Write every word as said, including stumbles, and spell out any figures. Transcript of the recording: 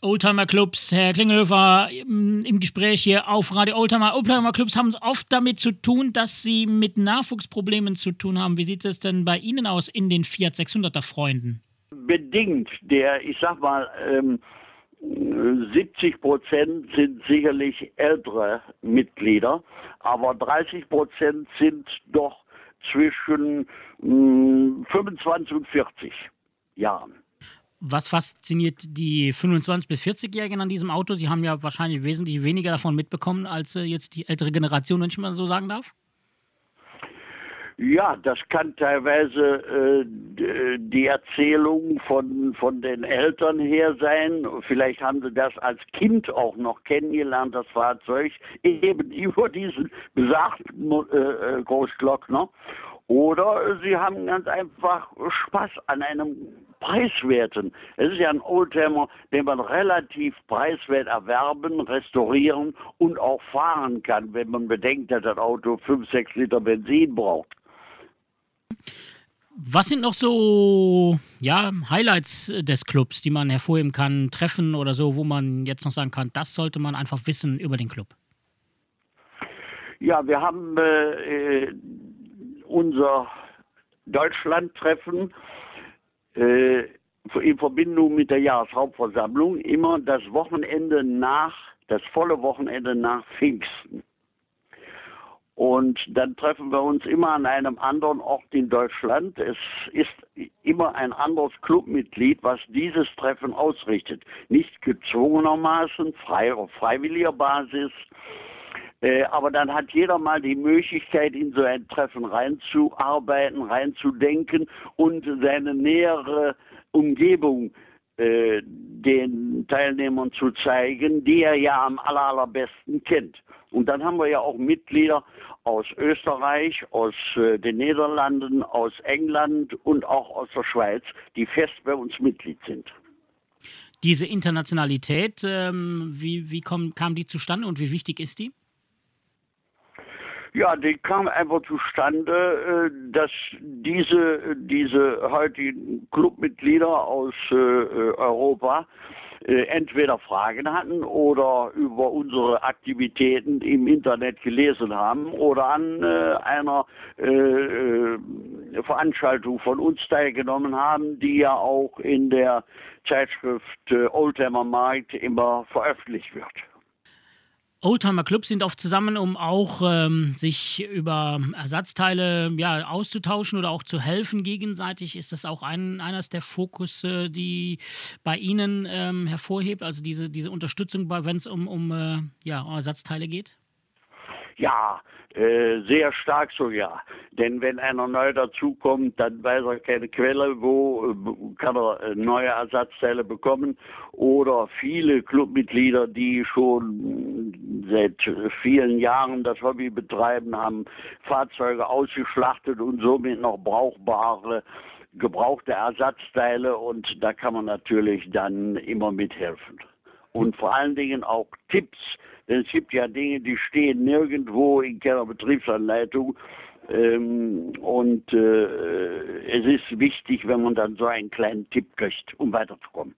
Oldtimer Clubs, Herr Klingelhofer, im Gespräch hier auf Radio Oldtimer. Oldtimer Clubs haben oft damit zu tun, dass sie mit Nachwuchsproblemen zu tun haben. Wie sieht es denn bei Ihnen aus in den Fiat sechshunderter Freunden? Bedingt. Der, ich sag mal, ähm, siebzig Prozent sind sicherlich ältere Mitglieder, aber dreißig Prozent sind doch zwischen mh, fünfundzwanzig und vierzig Jahren. Was fasziniert die fünfundzwanzig- bis vierzig-Jährigen an diesem Auto? Sie haben ja wahrscheinlich wesentlich weniger davon mitbekommen als äh, jetzt die ältere Generation, wenn ich mal so sagen darf. Ja, das kann teilweise äh, die Erzählung von, von den Eltern her sein. Vielleicht haben sie das als Kind auch noch kennengelernt, das Fahrzeug, eben über diesen besagten äh, Großglockner. Oder sie haben ganz einfach Spaß an einem preiswerten. Es ist ja ein Oldtimer, den man relativ preiswert erwerben, restaurieren und auch fahren kann, wenn man bedenkt, dass das Auto fünf, sechs Liter Benzin braucht. Was sind noch so ja, Highlights des Clubs, die man hervorheben kann, Treffen oder so, wo man jetzt noch sagen kann, das sollte man einfach wissen über den Club? Ja, wir haben äh, unser Deutschlandtreffen äh, in Verbindung mit der Jahreshauptversammlung immer das Wochenende nach, das volle Wochenende nach Pfingsten. Und dann treffen wir uns immer an einem anderen Ort in Deutschland. Es ist immer ein anderes Clubmitglied, was dieses Treffen ausrichtet. Nicht gezwungenermaßen, frei auf freiwilliger Basis. Äh, aber dann hat jeder mal die Möglichkeit, in so ein Treffen reinzuarbeiten, reinzudenken und seine nähere Umgebung äh, den Teilnehmern zu zeigen, die er ja am aller, allerbesten kennt. Und dann haben wir ja auch Mitglieder aus Österreich, aus äh, den Niederlanden, aus England und auch aus der Schweiz, die fest bei uns Mitglied sind. Diese Internationalität, ähm, wie, wie komm, kam die zustande und wie wichtig ist die? Ja, die kam einfach zustande, dass diese, diese heutigen Clubmitglieder aus äh, Europa äh, entweder Fragen hatten oder über unsere Aktivitäten im Internet gelesen haben oder an äh, einer äh, Veranstaltung von uns teilgenommen haben, die ja auch in der Zeitschrift äh, Oldtimer Markt immer veröffentlicht wird. Oldtimer Clubs sind oft zusammen, um auch ähm, sich über Ersatzteile ja, auszutauschen oder auch zu helfen gegenseitig. Ist das auch ein, eines der Fokusse, die bei Ihnen ähm, hervorhebt, also diese, diese Unterstützung, wenn es um, um, äh, ja, um Ersatzteile geht? Ja, äh, sehr stark sogar. Denn wenn einer neu dazukommt, dann weiß er keine Quelle, wo äh, kann er äh, neue Ersatzteile bekommen. Oder viele Clubmitglieder, die schon seit vielen Jahren das Hobby betreiben, haben Fahrzeuge ausgeschlachtet und somit noch brauchbare, gebrauchte Ersatzteile. Und da kann man natürlich dann immer mithelfen. Und vor allen Dingen auch Tipps. Denn es gibt ja Dinge, die stehen nirgendwo in keiner Betriebsanleitung. Ähm, und äh, es ist wichtig, wenn man dann so einen kleinen Tipp kriegt, um weiterzukommen.